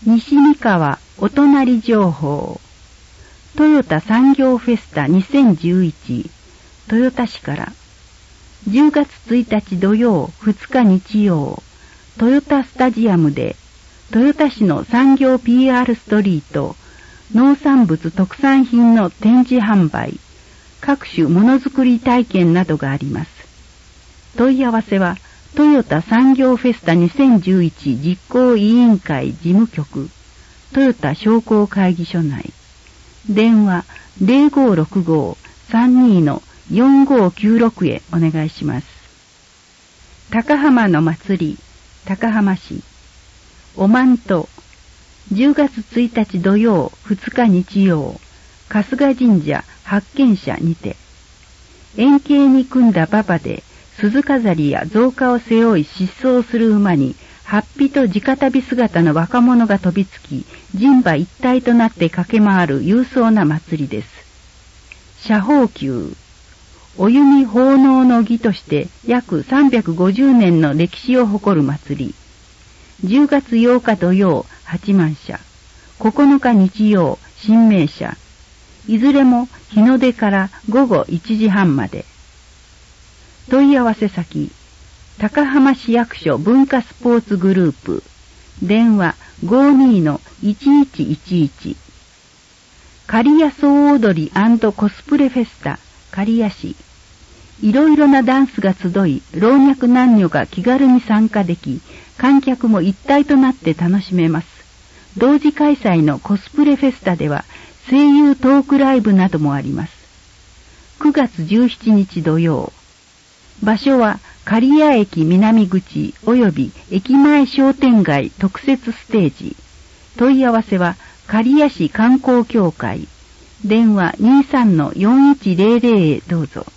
西三河お隣情報。トヨタ産業フェスタ2011豊田市から10月1日土曜2日日曜トヨタスタジアムで豊田市の産業 PR ストリート農産物特産品の展示販売各種ものづくり体験などがあります。問い合わせはトヨタ産業フェスタ2011実行委員会事務局トヨタ商工会議所内電話 0565-32-4596 へお願いします。高浜の祭り高浜市おまんと10月1日土曜2日日曜春日神社発見者にて円形に組んだ馬場で鈴飾りや造花を背負い疾走する馬に法被と直旅姿の若者が飛びつき人馬一体となって駆け回る勇壮な祭りです。社宝宮お弓奉納の儀として約350年の歴史を誇る祭り10月8日土曜八幡社9日日曜神明社いずれも日の出から午後1時半まで。問い合わせ先高浜市役所文化スポーツグループ電話 52-1111 刈谷総踊り&コスプレフェスタ刈谷市いろいろなダンスが集い老若男女が気軽に参加でき観客も一体となって楽しめます。同時開催のコスプレフェスタでは声優トークライブなどもあります。9月17日土曜場所は刈谷駅南口及び駅前商店街特設ステージ。問い合わせは刈谷市観光協会。電話 23-4100 へどうぞ。